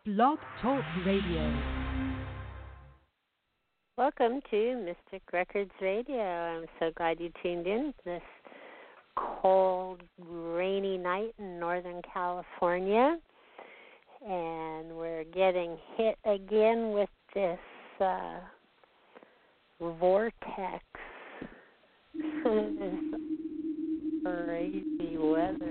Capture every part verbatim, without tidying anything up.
Blog Talk Radio. Welcome to Mystic Records Radio. I'm so glad you tuned in this cold, rainy night in Northern California. And we're getting hit again with this uh, vortex. This crazy weather.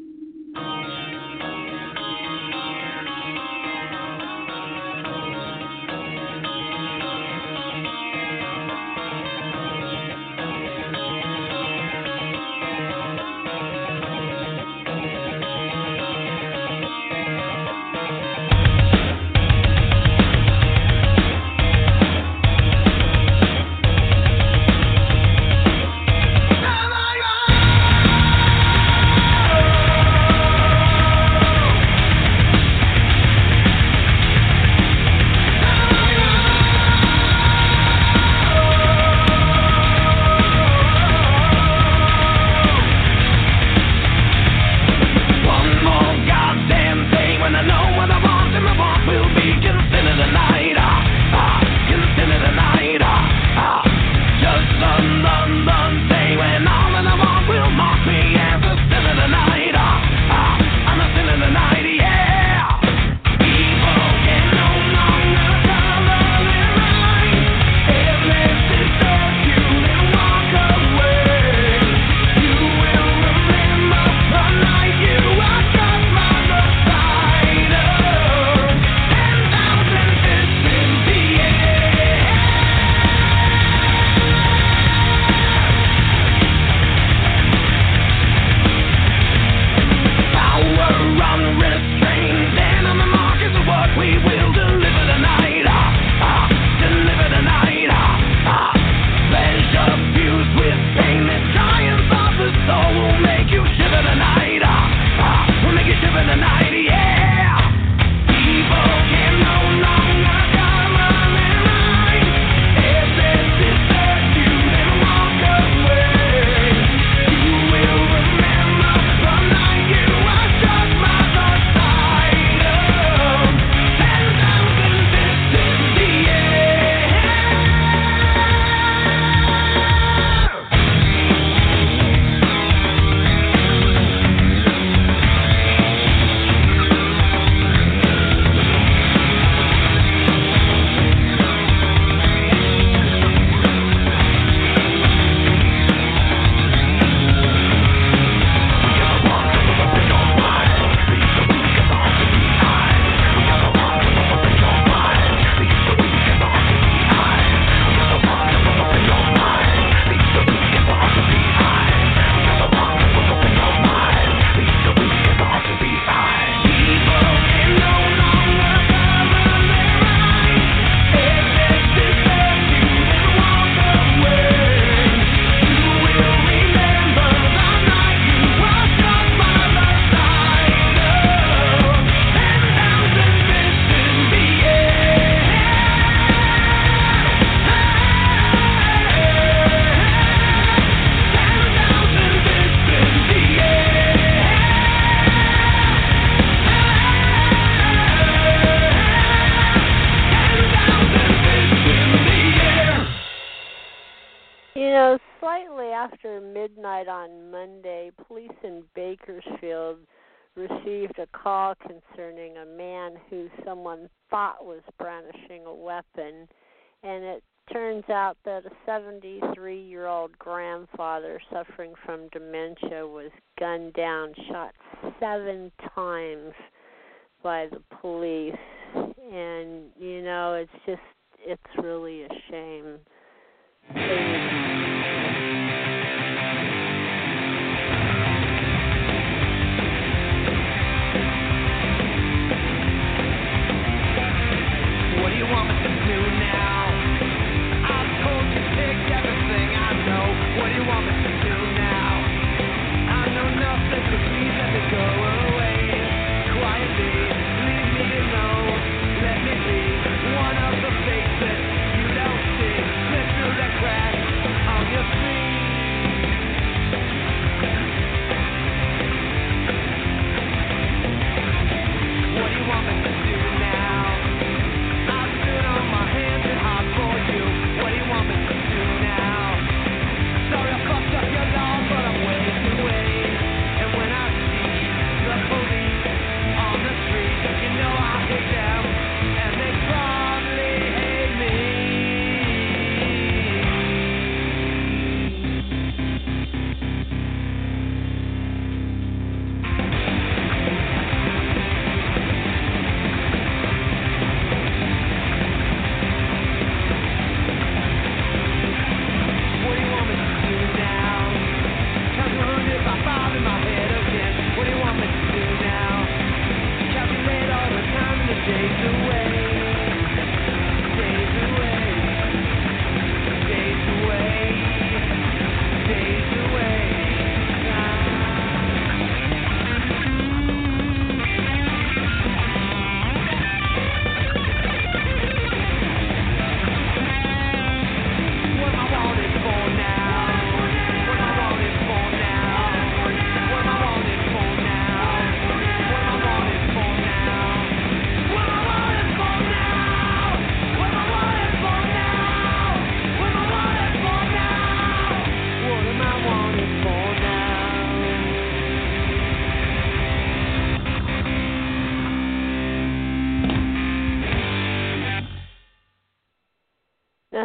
After midnight on Monday, police in Bakersfield received a call concerning a man who someone thought was brandishing a weapon, and it turns out that a seventy-three-year-old grandfather suffering from dementia was gunned down, shot seven times by the police. And, you know, it's just, it's really a shame. What do you want me to do now? I've told you, pick everything I know. What do you want me to do now? I know nothing, so please let me go away. Quietly, leave me alone. Let me be one of the faces you don't see. Slip through the cracks on your screen.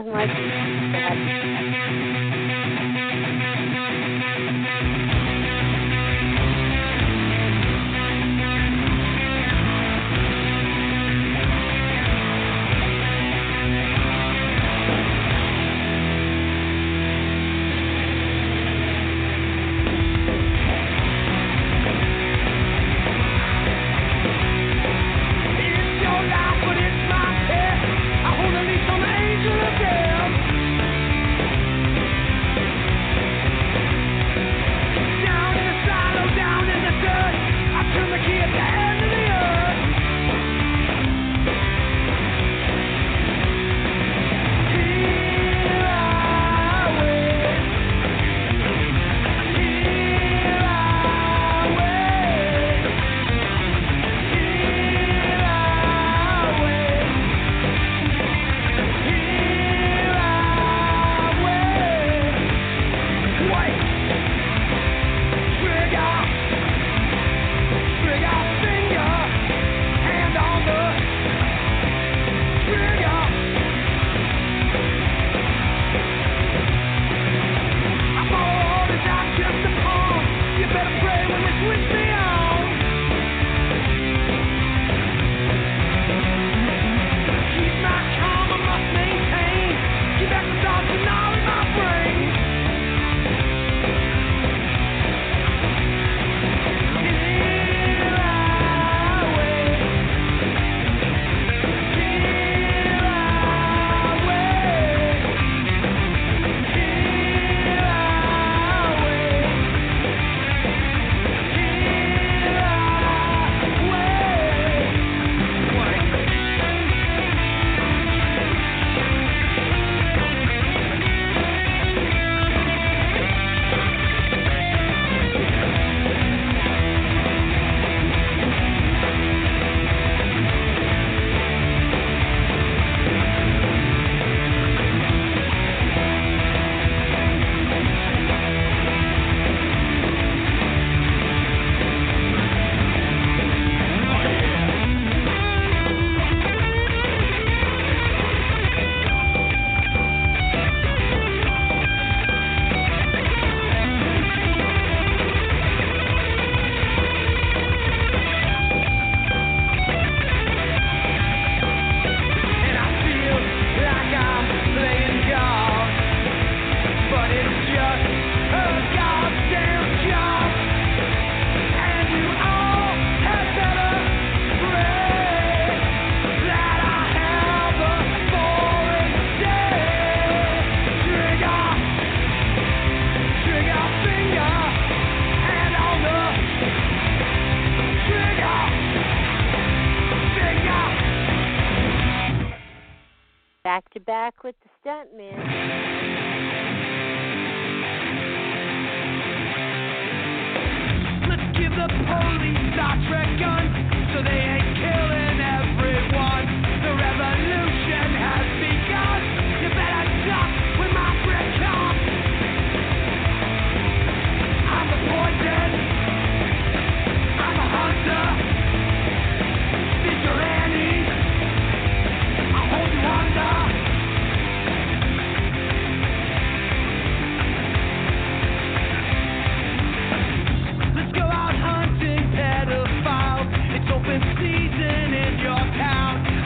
nothing like that. Back to back with the stuntman. Let's give the police Star Trek guns so they ain't killing everyone. The revolution has begun. You better duck when my breath comes. I'm the poison. I'm a hunter. Vigilante. I'll hold you under. Let's go out hunting pedophiles. It's open season in your town.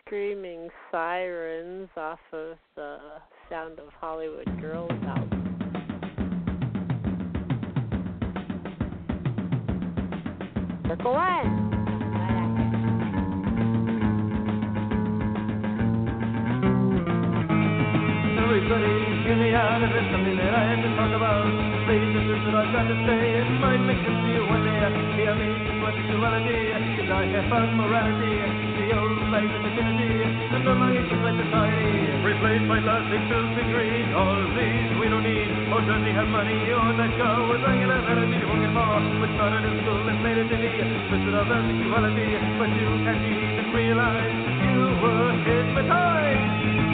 Screaming Sirens off of the Sound of Hollywood Girls album. Circle one. Everybody, hear me out, if it's something that I have to talk about. Please, this is what I've got to say. It might make sense to you one day. Hear me, what sexuality is I have found morality. The old life and divinity, and no longer keep my society. Replaced by plastic, filth, and greed. All of these we don't need. Or does he have money? Or that car was I can have energy to work it more. Which started in school and made it to me. Twisted of their sexuality. But you can't even realize you were hypnotized.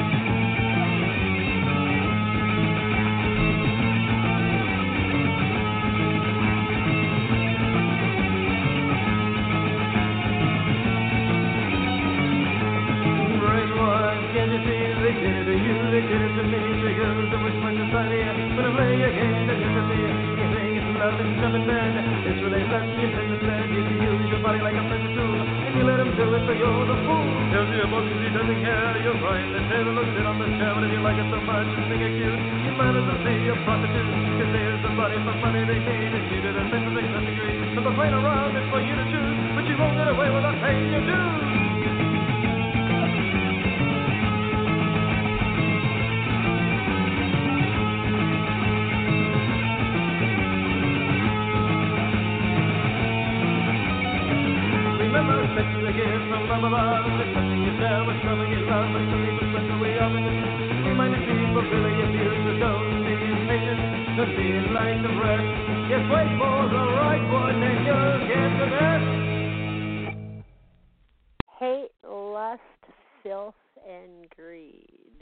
They did it to you, they did it to me. Figures of which my society when I play a game that you can see. You think it's love and come in bed. It's really left you in the bed. You can use your body like a precious tool, and you let him do it, so you're the fool. Tells you about because he doesn't care. You're right, the table looks sit on the chair. But if you like it so much and think it's cute, you might as well see a prostitute. Cause there's somebody for money they need, and you did a mental thing to degree. So the playing around is for you to choose, but you won't get away without paying your dues. Sex is a gift from above, there's nothing you share with someone you love, but some people spend the way of it. Reminded people really abuse the don't be impatient, don't be like the rest. Just wait for the right one and you'll get the best. Hate, lust, filth, and greed.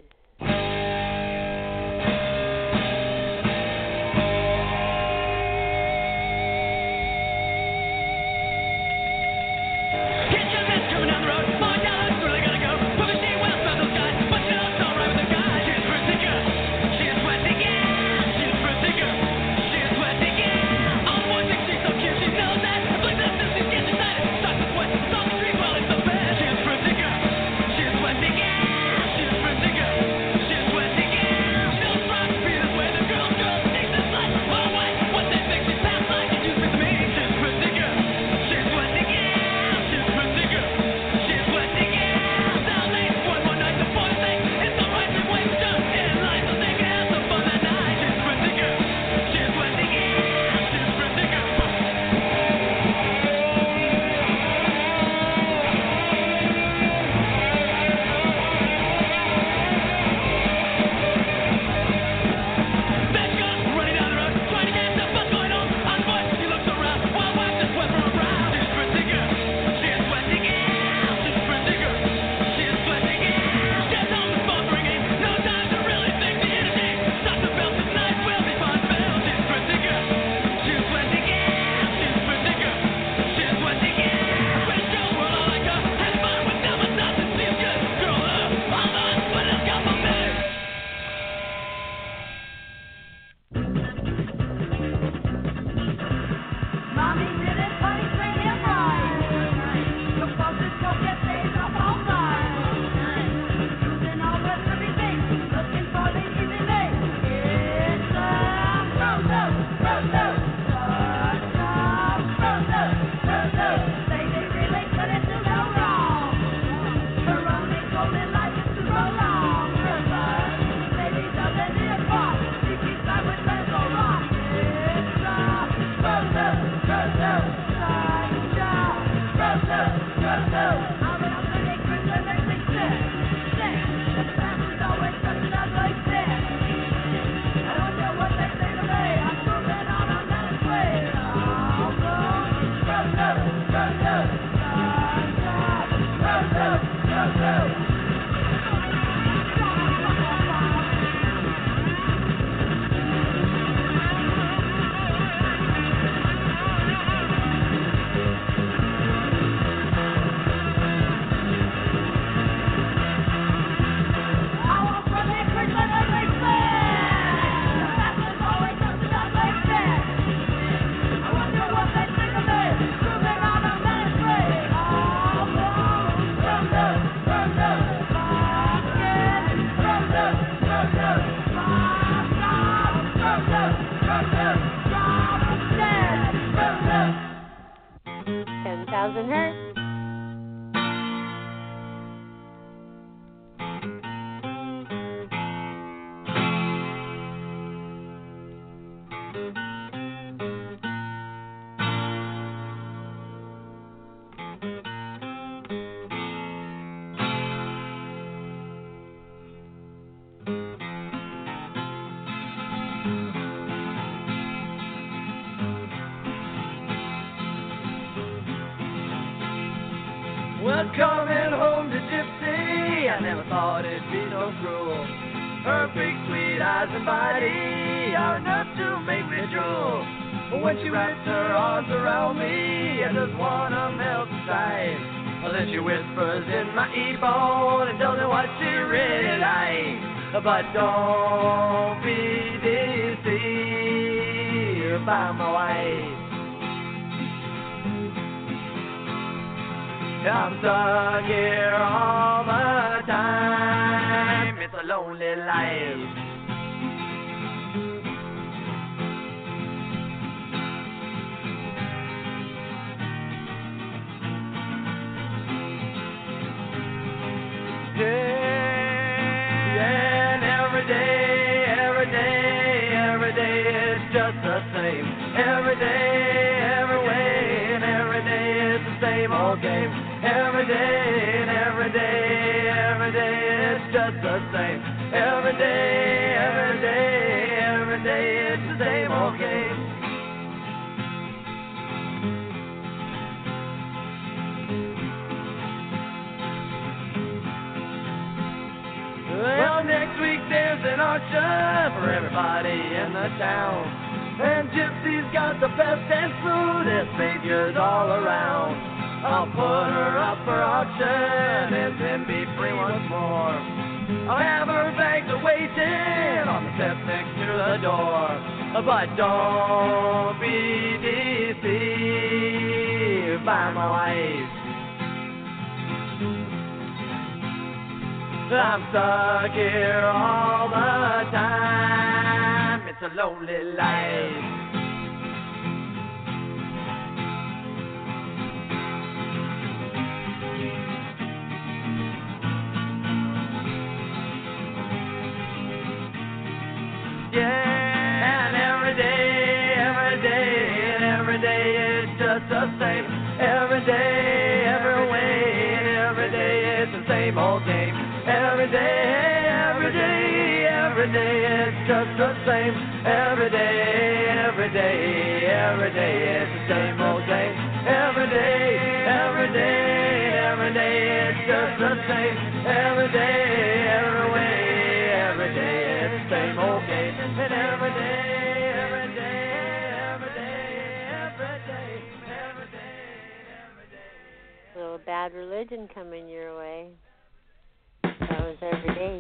She's doesn't hurt. Well, coming home to Gypsy, I never thought it'd be so cruel. Her big sweet eyes and body are enough to make me drool. But when she wraps her arms around me, I just wanna melt inside. Well, then she whispers in my earphone and tells me what she really likes. But don't be deceived by my wife. I'm stuck here all the time. It's a lonely life. Yeah, and every day, every day, every day it's just the same. Every day, every way, and every day it's the same old game. Every day and every day, every day it's just the same. Every day, every day, every day it's the same old game. Well, next week there's an auction for everybody in the town. And Gypsy's got the best dance food, figures all around. I'll put her up for auction and then be free once more. I'll have her bags waiting on the steps next to the door. But don't be deceived by my wife. I'm stuck here all the time. It's a lonely life. Yeah, and every day, every day, and every day it's just the same. Every day, every way, and every day it's the same old game. Every day, every day, every day it's just the same. Every day, every day, every day it's the same old game. Every day, every day, every day it's just the same. Every day, every way, every day it's the same old game. And every day, every day, every day, every day, every day, every day. A little Bad Religion coming your way. That was every day.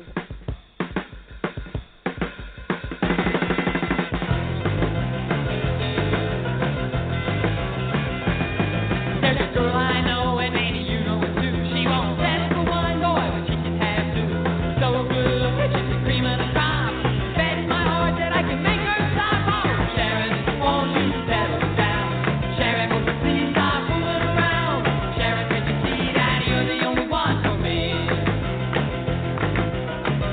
There's a girl I know, and maybe you know it too. She won't settle for one boy, but she can have two. So good, she's the cream of the crop. Fed my heart that I can make her stop. Oh, Sharon, won't you settle down? Sharon, won't you please stop fooling around? Sharon, can't you see that you're the only one for me?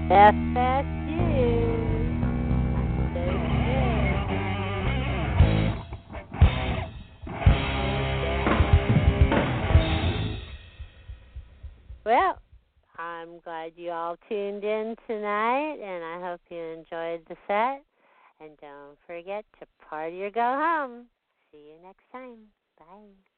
F S U. Well, I'm glad you all tuned in tonight, and I hope you enjoyed the set. And don't forget to party or go home. See you next time. Bye.